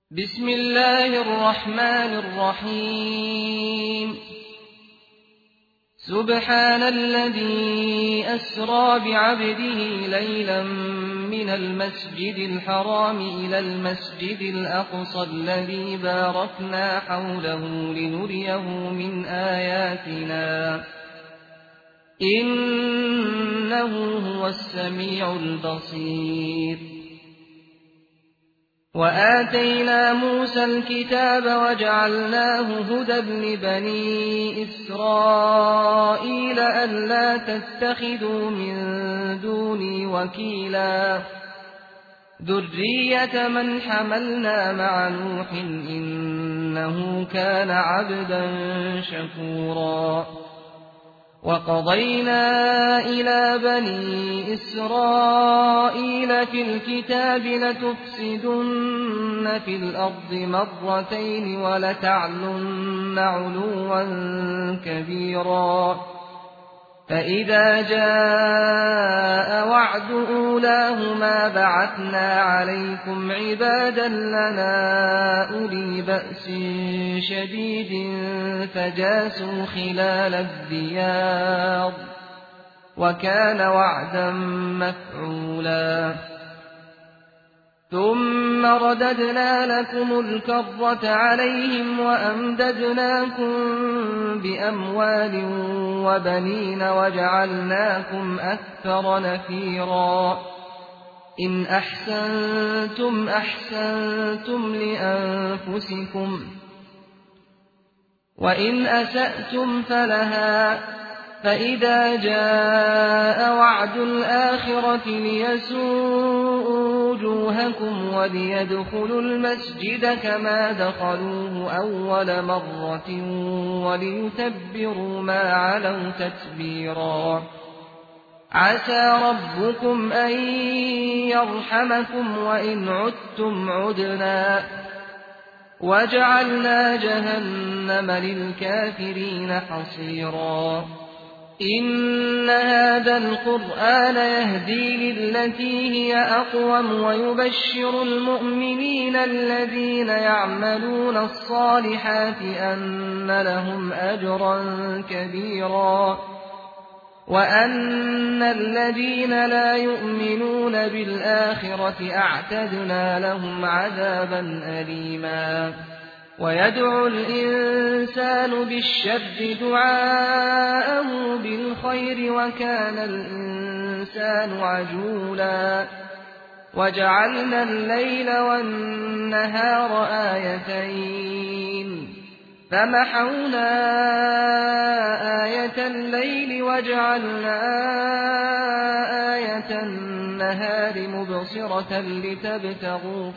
بسم الله الرحمن الرحيم سبحان الذي أسرى بعبده ليلا من المسجد الحرام إلى المسجد الأقصى الذي باركنا حوله لنريه من آياتنا إنه هو السميع البصير وآتينا موسى الكتاب وجعلناه هدى لبني إسرائيل ألا تتخذوا من دوني وكيلا ذرية من حملنا مع نوح إنه كان عبدا شكورا وقضينا إلى بني إسرائيل في الكتاب لتفسدن في الأرض مرتين ولتعلن علوا كبيرا فإذا جاء وعد أولاهما بعثنا عليكم عبادا لنا أولي بأس شديد فجاسوا خلال الديار وكان وعدا مفعولا ثم رددنا لكم الكرة عليهم وأمددناكم بأموال وبنين وجعلناكم أكثر نفيرا إن أحسنتم أحسنتم لأنفسكم وإن أسأتم فلها فإذا جاء وعد الآخرة ليسوءوا وجوهكم وليدخلوا المسجد كما دخلوه أول مرة وليتبروا ما علوا تتبيرا عسى ربكم أن يرحمكم وإن عدتم عدنا وجعلنا جهنم للكافرين حصيرا إن هذا القرآن يهدي للتي هي أقوم ويبشر المؤمنين الذين يعملون الصالحات أن لهم أجرا كبيرا وأن الذين لا يؤمنون بالآخرة أعتدنا لهم عذابا أليما ويدعو الإنسان بالشر دعاءه بالخير وكان الإنسان عجولا وجعلنا الليل والنهار آيتين فمحونا آية الليل وجعلنا آية النهار مبصرة لتبتغوا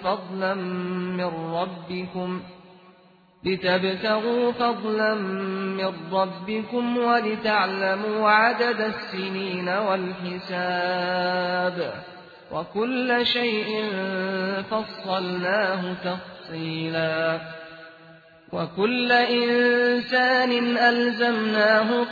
فضلا من ربكم ولتعلموا عدد السنين والحساب وكل شيء فصلناه تفصيلا وكل إنسان ألزمناه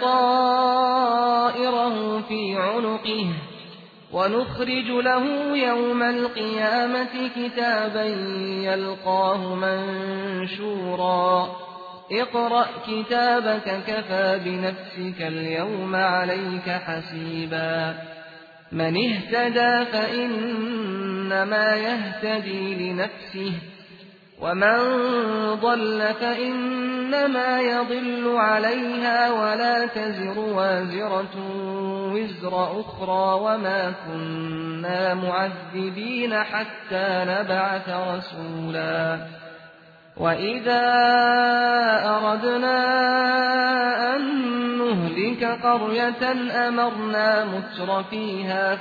طائره في عنقه ونخرج له يوم القيامة كتابا يلقاه منشورا اقرأ كتابك كفى بنفسك اليوم عليك حسيبا من اهتدى فإنما يهتدي لنفسه ومن ضل فإنما يضل عليها ولا تزر وازرة وزر أخرى وما كنا معذبين حتى نبعث رسولا وإذا أردنا أن نهلك قرية أمرنا متر فيها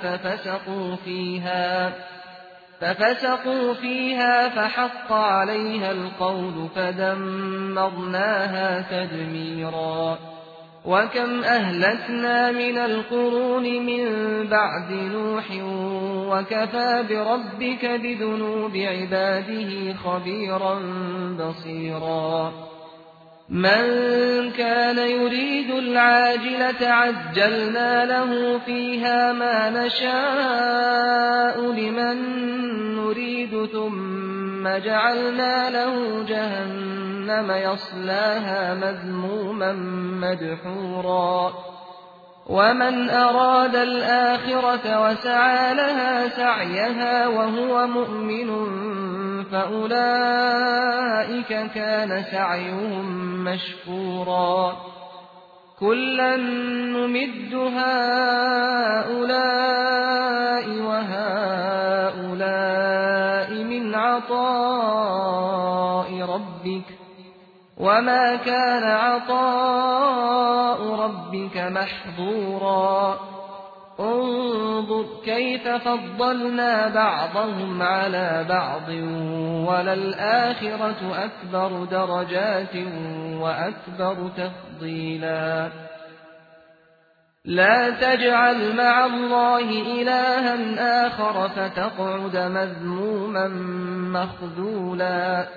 ففسقوا فيها فحق عليها القول فدمرناها تدميرا وكم أهلكنا من القرون من بعد نوح وكفى بربك بذنوب عباده خبيرا بصيرا من كان يريد العاجلة عجلنا له فيها ما نشاء لمن نريد ثم ثم جعلنا له جهنم يصلاها مذموما مدحورا ومن أراد الآخرة وسعى لها سعيها وهو مؤمن فأولئك كان سعيهم مشكورا كلا نمد هؤلاء وهؤلاء من عطاء ربك وما كان عطاء ربك محظورا انظر كيف فضلنا بعضهم على بعض وللآخرة أكبر درجات وأكبر تفضيلا لا تجعل مع الله إلها آخر فتقعد مذموما مخذولا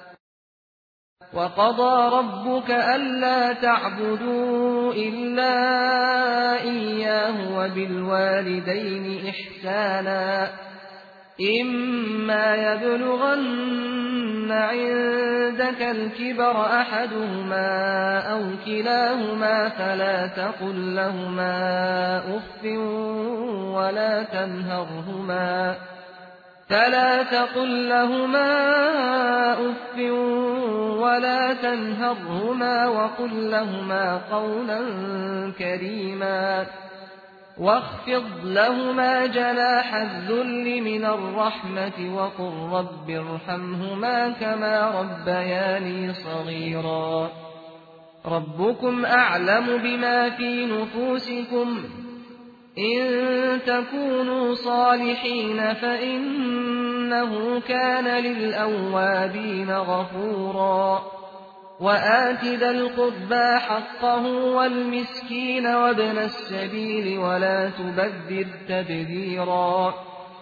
وقضى ربك ألا تعبدوا إلا إياه وبالوالدين إحسانا إما يبلغن عندك الكبر أحدهما أو كلاهما فلا تقل لهما أف ولا تنهرهما وقل لهما قولا كريما واخفض لهما جناح الذل من الرحمة وقل رب ارحمهما كما ربياني صغيرا ربكم أعلم بما في نفوسكم إن تكونوا صالحين فإنه كان للأوابين غفورا وآت ذا القربى حقه والمسكين وابن السبيل ولا تبذر تبذيرا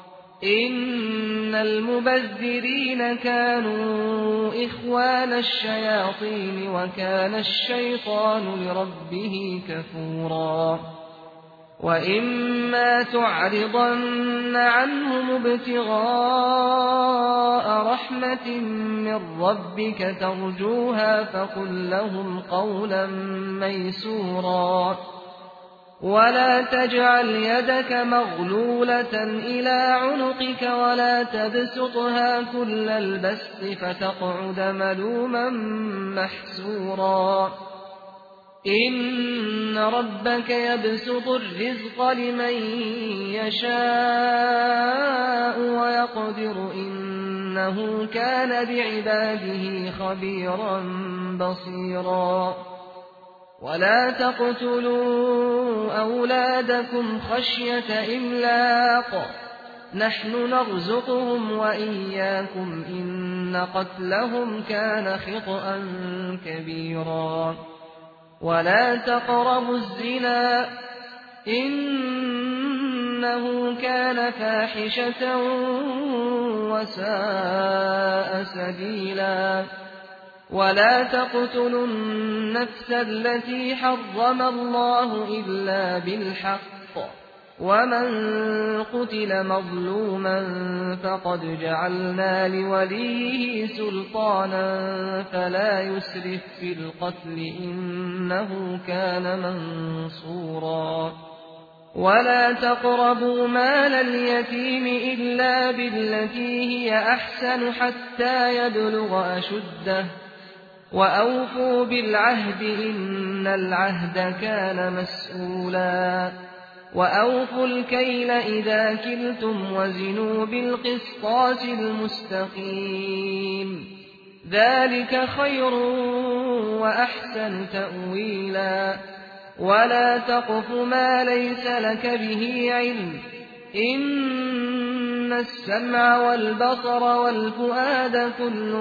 إن المبذرين كانوا إخوان الشياطين وكان الشيطان لربه كفورا وإما تعرضن عنهم ابتغاء رحمة من ربك ترجوها فقل لهم قولا ميسورا ولا تجعل يدك مغلولة إلى عنقك ولا تبسطها كل البسط فتقعد ملوما محسورا إن ربك يبسط الرزق لمن يشاء ويقدر إنه كان بعباده خبيرا بصيرا ولا تقتلوا أولادكم خشية إملاق نحن نرزقهم وإياكم إن قتلهم كان خطأ كبيرا ولا تقربوا الزنا إنه كان فاحشة وساء سبيلا ولا تقتلوا النفس التي حرم الله إلا بالحق ومن قتل مظلوما فقد جعلنا لوليه سلطانا فلا يسرف في القتل إنه كان منصورا ولا تقربوا مال اليتيم إلا بالتي هي أحسن حتى يبلغ أشده وأوفوا بالعهد إن العهد كان مسؤولا وأوفوا الكيل إذا كلتم وزنوا بالقسطاس المستقيم ذلك خير وأحسن تأويلا ولا تقف ما ليس لك به علم إن السمع والبصر والفؤاد كل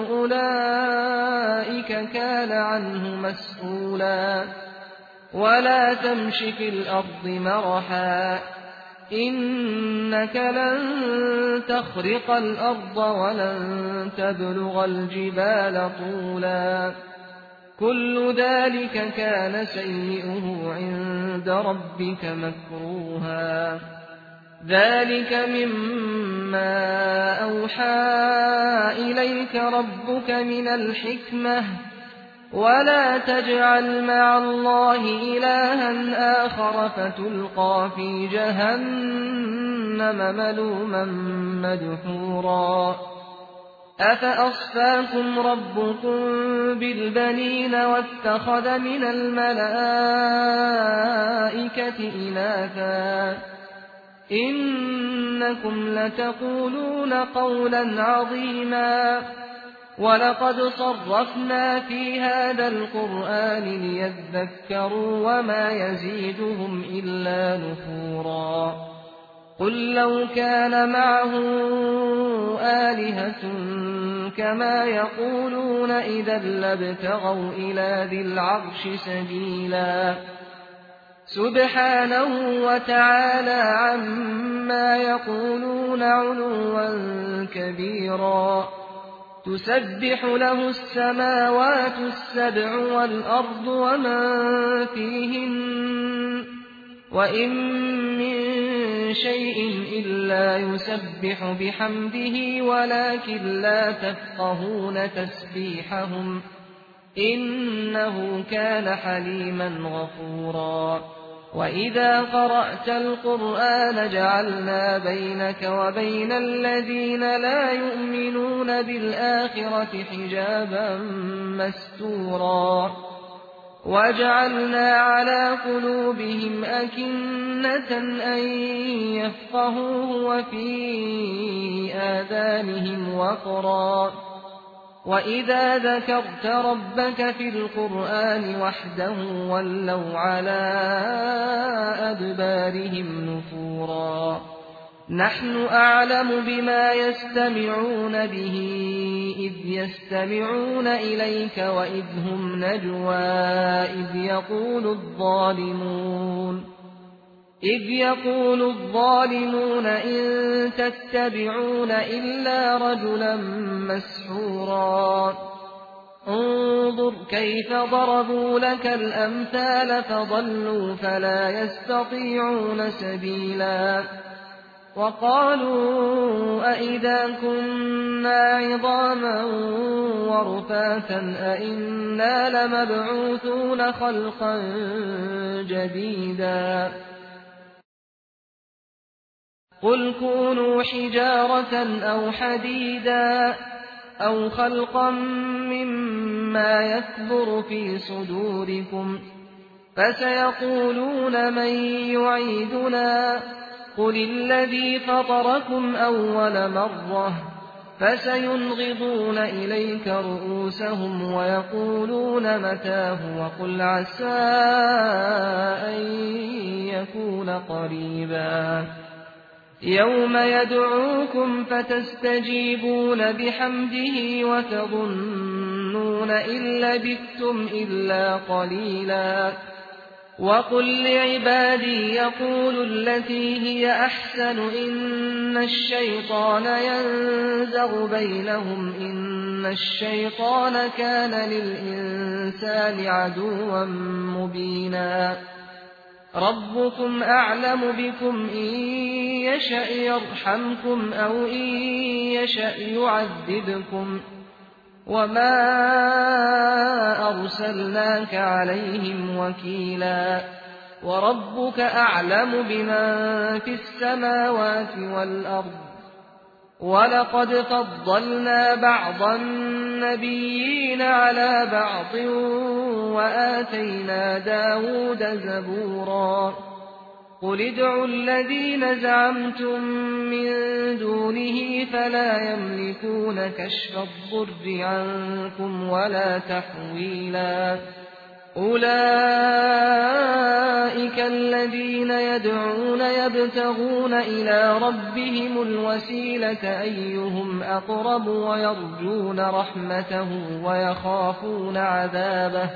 أولئك كان عنه مسؤولا ولا تمش في الأرض مرحا إنك لن تخرق الأرض ولن تبلغ الجبال طولا كل ذلك كان سيئه عند ربك مكروها ذلك مما أوحى إليك ربك من الحكمة ولا تجعل مع الله إلها آخر فتلقى في جهنم ملوما مدحورا أفأصفاكم ربكم بالبنين واتخذ من الملائكة إناثا إنكم لتقولون قولا عظيما ولقد صرفنا في هذا القرآن ليذكروا وما يزيدهم إلا نفورا قل لو كان معه آلهة كما يقولون إذا لابتغوا إلى ذي العرش سبيلا سبحانه وتعالى عما يقولون علوا كبيرا تسبح له السماوات السبع والأرض ومن فيهن وإن من شيء إلا يسبح بحمده ولكن لا تفقهون تسبيحهم إنه كان حليما غفورا وإذا قرأت القرآن جعلنا بينك وبين الذين لا يؤمنون بالآخرة حجابا مستورا وجعلنا على قلوبهم أكنة أن يفقهوه وفي آذانهم وقرا وإذا ذكرت ربك في القرآن وحده ولوا على أدبارهم نفورا نحن أعلم بما يستمعون به إذ يستمعون إليك وإذ هم نجوى إذ يقول الظالمون إن تتبعون إلا رجلا مسحورا انظر كيف ضربوا لك الأمثال فضلوا فلا يستطيعون سبيلا وقالوا أئذا كنا عظاما ورفاتا أئنا لمبعوثون خلقا جديدا قل كونوا حجارة أو حديدا أو خلقا مما يكبر في صدوركم فسيقولون من يعيدنا قل الذي فطركم أول مرة فسينغضون إليك رؤوسهم ويقولون متاه وقل عسى أن يكون قريبا يوم يدعوكم فتستجيبون بحمده وتظنون إن لبثتم إلا قليلا وقل لعبادي يقولوا التي هي أحسن إن الشيطان ينزغ بينهم إن الشيطان كان للإنسان عدوا مبينا ربكم أعلم بكم إن يشأ يرحمكم أو إن يشأ يعذبكم وما أرسلناك عليهم وكيلا وربك أعلم بمن في السماوات والأرض ولقد فضلنا بعض النبيين على بعض وآتينا داود زبورا قل ادعوا الذين زعمتم من دونه فلا يملكون كشف الضر عنكم ولا تحويلا أولئك الذين يدعون يبتغون إلى ربهم الوسيلة أيهم أقرب ويرجون رحمته ويخافون عذابه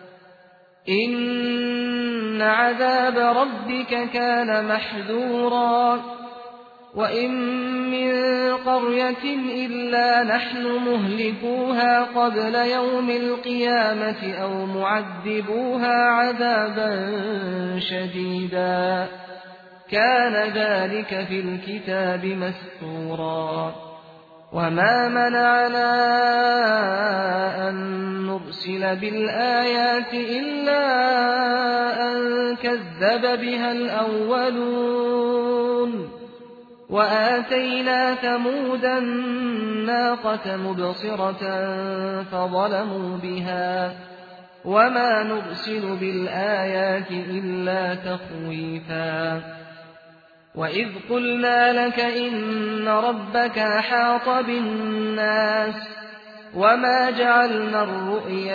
إن عذاب ربك كان محذورا وإن من قرية إلا نحن مهلكوها قبل يوم القيامة أو معذبوها عذابا شديدا كان ذلك في الكتاب مسطورا وما منعنا أن نرسل بالآيات إلا أن كذب بها الأولون وآتينا ثمود الناقة مبصرة فظلموا بها وما نرسل بالآيات إلا تخويفا وإذ قلنا لك إن ربك أحاط بالناس وما جعلنا الرؤيا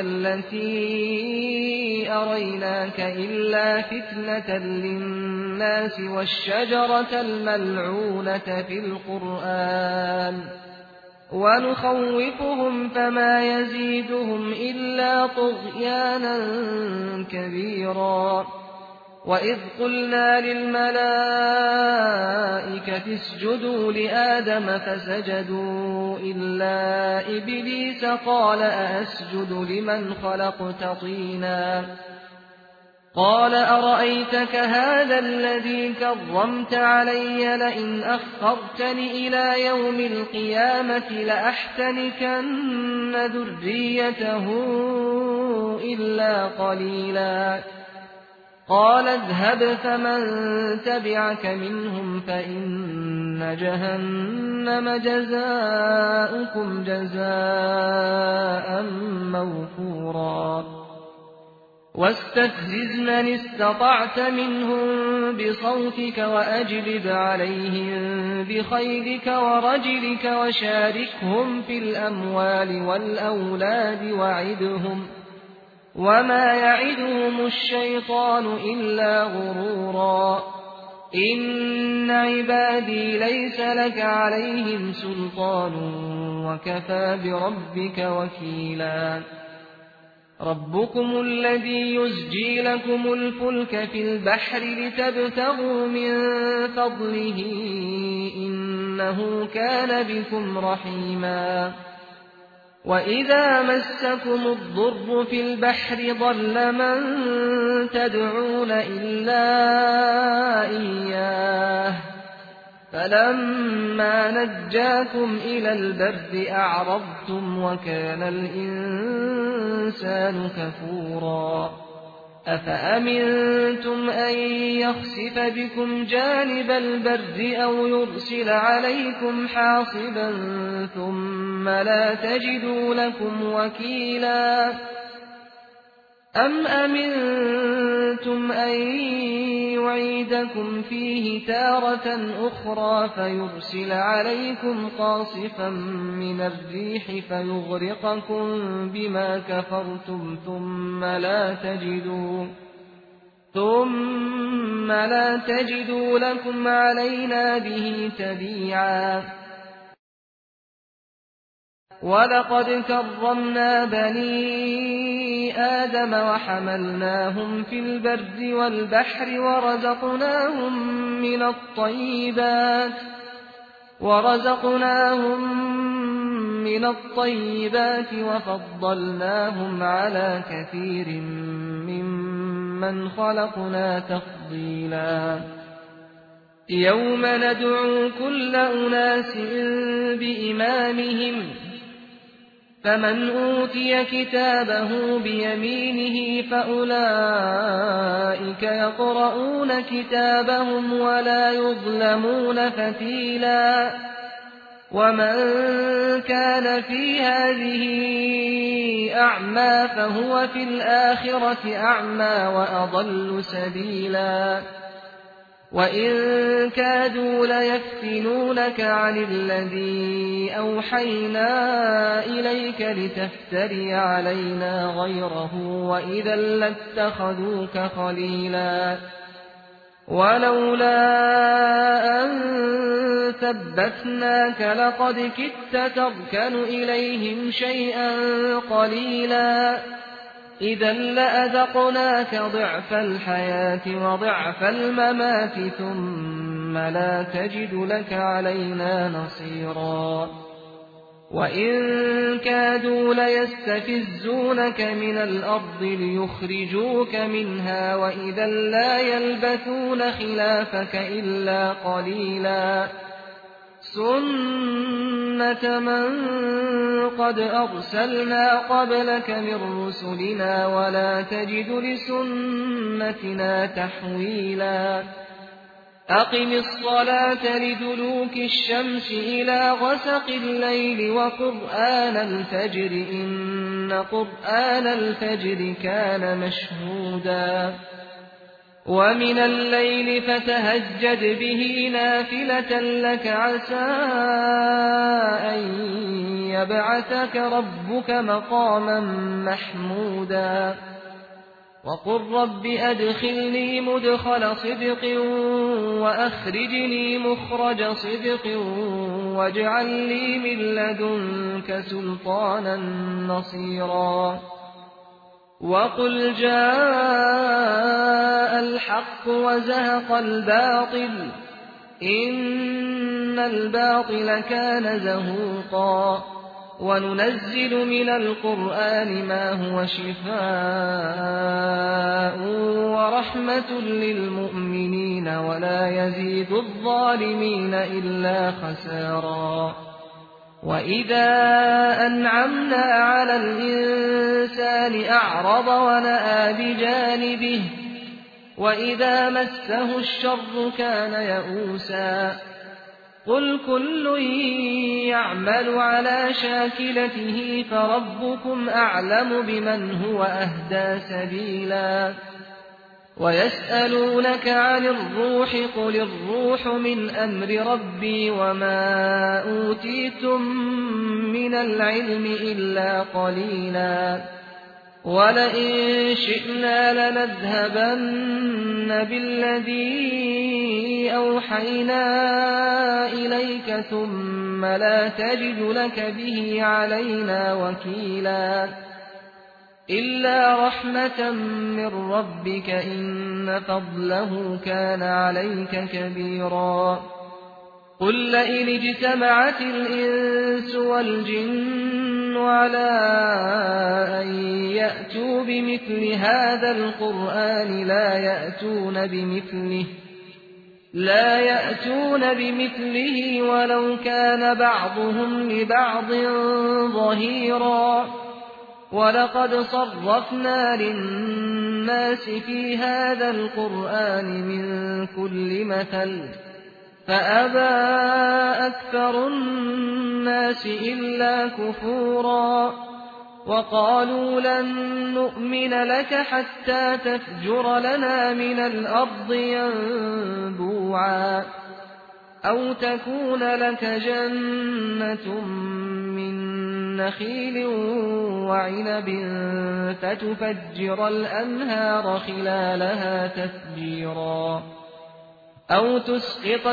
التي أريناك إلا فتنة للناس والشجرة الملعونة في القرآن ونخوفهم فما يزيدهم إلا طغيانا كبيرا وإذ قلنا للملائكة اسجدوا لآدم فسجدوا إلا إبليس قال أأسجد لمن خلقت طينا قال أرأيتك هذا الذي كرمت علي لئن أخرتني إلى يوم القيامة لأحتنكن ذريته إلا قليلا قال اذهب فمن تبعك منهم فإن جهنم جزاؤكم جزاء موفورا واستفزز من استطعت منهم بصوتك وأجلب عليهم بخيلك ورجلك وشاركهم في الأموال والأولاد وعدهم وما يعدهم الشيطان إلا غرورا إن عبادي ليس لك عليهم سلطان وكفى بربك وكيلا ربكم الذي يزجي لكم الفلك في البحر لتبتغوا من فضله إنه كان بكم رحيما وإذا مسكم الضر في البحر ضل من تدعون إلا إياه فلما نجاكم إلى البر أعرضتم وكان الإنسان كفورا أفأمنتم أن يخسف بكم جانب البر أو يرسل عليكم حاصبا ثم لا تجدوا لكم وكيلا أم أمنتم أن يعيدكم فيه تارة أخرى فيرسل عليكم قاصفا من الريح فيغرقكم بما كفرتم ثم لا تجدوا لكم علينا به تبيعا ولقد كرمنا بني آدم وحملناهم في البر والبحر ورزقناهم من الطيبات وفضلناهم على كثير ممن خلقنا تفضيلا يوم ندعو كل أناس بإمامهم فمن أوتي كتابه بيمينه فأولئك يقرؤون كتابهم ولا يظلمون فتيلا ومن كان في هذه أعمى فهو في الآخرة أعمى وأضل سبيلا وإن كادوا ليفتنونك عن الذي أوحينا إليك لتفتري علينا غيره وإذا لاتخذوك خليلا ولولا أن ثبتناك لقد كدت تركن إليهم شيئا قليلا إذا لأذقناك ضعف الحياة وضعف الممات ثم لا تجد لك علينا نصيرا وإن كادوا ليستفزونك من الأرض ليخرجوك منها وإذا لا يلبثون خلافك إلا قليلا سنة من قد أرسلنا قبلك من رسلنا ولا تجد لسنتنا تحويلا أقم الصلاة لدلوك الشمس إلى غسق الليل وقرآن الفجر إن قرآن الفجر كان مشهودا ومن الليل فتهجد به نافلة لك عسى أن يبعثك ربك مقاما محمودا وقل رب أدخلني مدخل صدق وأخرجني مخرج صدق واجعل لي من لدنك سلطانا نصيرا وقل جاء الحق وزهق الباطل إن الباطل كان زهوقا وننزل من القرآن ما هو شفاء ورحمة للمؤمنين ولا يزيد الظالمين إلا خسارا وإذا أنعمنا على الإنسان أعرض ونأى بجانبه وإذا مسه الشر كان يئوسا قل كل يعمل على شاكلته فربكم أعلم بمن هو أهدى سبيلا ويسألونك عن الروح قل الروح من أمر ربي وما أوتيتم من العلم إلا قليلا ولئن شئنا لنذهبن بالذي أوحينا إليك ثم لا تجد لك به علينا وكيلا إلا رحمة من ربك إن فضله كان عليك كبيرا قل لئن اجتمعت الإنس والجن على أن يأتوا بمثل هذا القرآن لا يأتون بمثله ولو كان بعضهم لبعض ظهيرا ولقد صرفنا للناس في هذا القرآن من كل مثل فأبى أكثر الناس إلا كفورا وقالوا لن نؤمن لك حتى تفجر لنا من الأرض ينبوعا أو تكون لك جنة من نخيل وعنب فتفجر الأنهار خلالها تفجيرا أو تسقط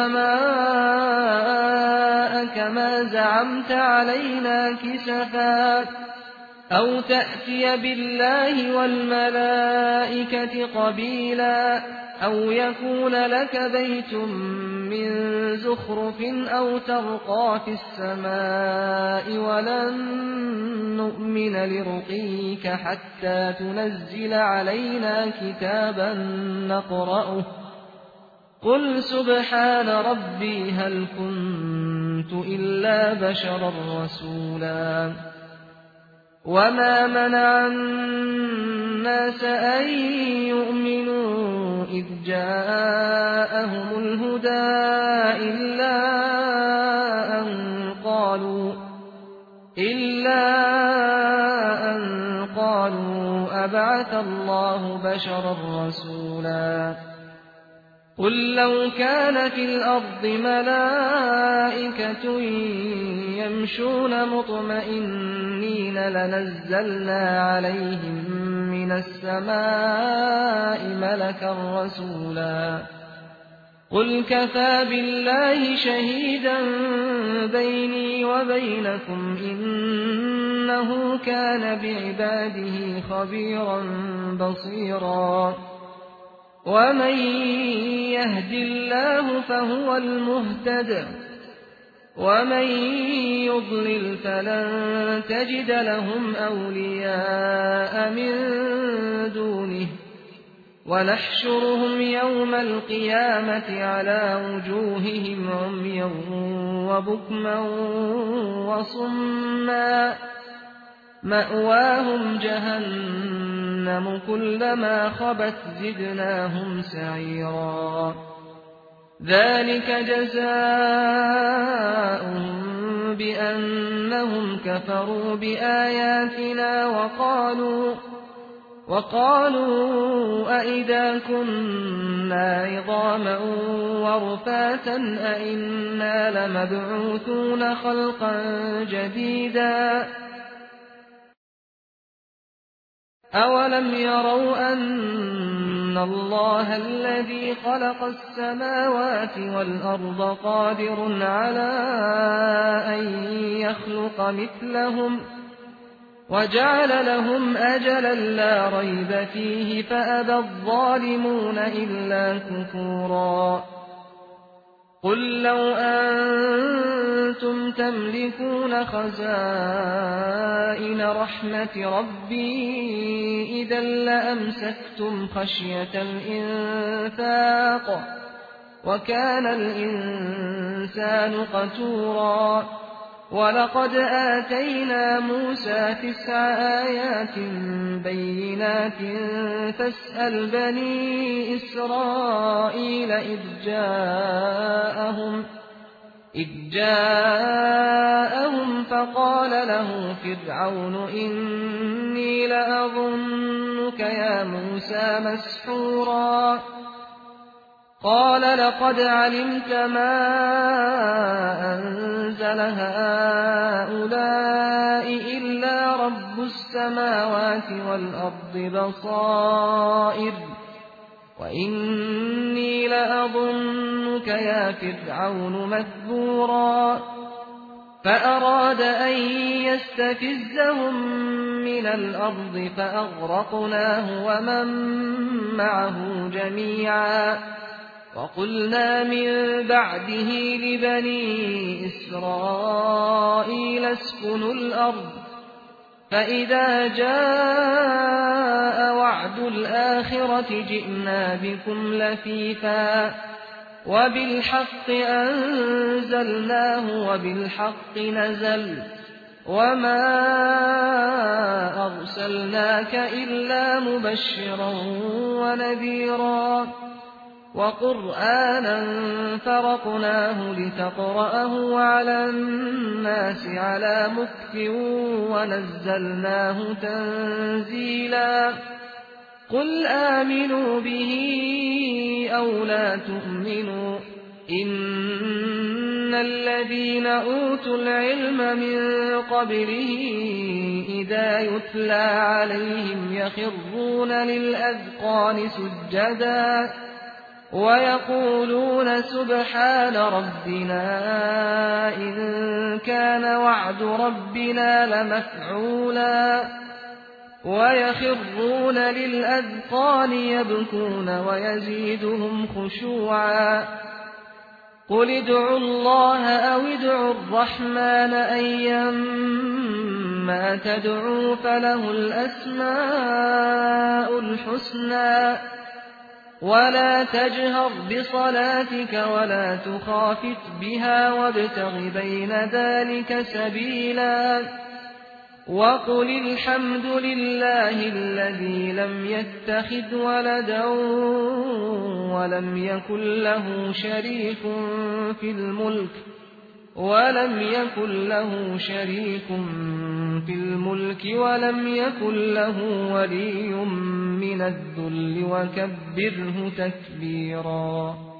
السماء كما زعمت علينا كسفا أو تأتي بالله والملائكة قبيلا أو يكون لك بيت من زخرف أو ترقى في السماء ولن نؤمن لرقيك حتى تنزل علينا كتابا نقرأه قل سبحان ربي هل كنت إلا بشرا رسولا وما منع الناس أن يؤمنوا إذ جاءهم الهدى إلا أن قالوا أبعث الله بشرا رسولا قل لو كان في الأرض ملائكة يمشون مطمئنين لنزلنا عليهم من السماء ملكا رسولا قل كفى بالله شهيدا بيني وبينكم إنه كان بعباده خبيرا بصيرا ومن يهد الله فهو المهتد ومن يضلل فلن تجد لهم أولياء من دونه ونحشرهم يوم القيامة على وجوههم عميا وبكما وصما مأواهم جهنم كلما خبت زدناهم سعيرا ذلك جزاؤهم بأنهم كفروا بآياتنا وقالوا أئذا كنا عظاما ورفاتا أئنا لمبعوثون خلقا جديدا أولم يروا أن الله الذي خلق السماوات والأرض قادر على أن يخلق مثلهم وجعل لهم أجلا لا ريب فيه فأبى الظالمون إلا كفورا قل لو أنتم تملكون خزائن رحمة ربي إذا لأمسكتم خشية الإنفاق وكان الإنسان قتورا ولقد آتينا موسى 9 آيات بينات فاسأل بني إسرائيل إذ جاءهم فقال له فرعون إني لأظنك يا موسى مسحورا قال لقد علمت ما أنزل هؤلاء إلا رب السماوات والأرض بصائر وإني لأظنك يا فرعون مذبورا فأراد أن يستفزهم من الأرض فأغرقناه ومن معه جميعا وقلنا من بعده لبني إسرائيل اسكنوا الأرض فإذا جاء وعد الآخرة جئنا بكم لفيفا وبالحق أنزلناه وبالحق نزل وما أرسلناك إلا مبشرا ونذيرا وقرآنا فرقناه لتقرأه على الناس على مكث ونزلناه تنزيلا قل آمنوا به أو لا تؤمنوا إن الذين أوتوا العلم من قبله إذا يتلى عليهم يخرون للأذقان سجدا ويقولون سبحان ربنا إن كان وعد ربنا لمفعولا ويخرون للأذقان يبكون ويزيدهم خشوعا قل ادعوا الله أو ادعوا الرحمن أيما تدعوا فله الأسماء الحسنى ولا تجهر بصلاتك ولا تخافت بها وابتغ بين ذلك سبيلا وقل الحمد لله الذي لم يتخذ ولدا ولم يكن له شريك في الملك ولم يكن له ولي من الذل وكبره تكبيرا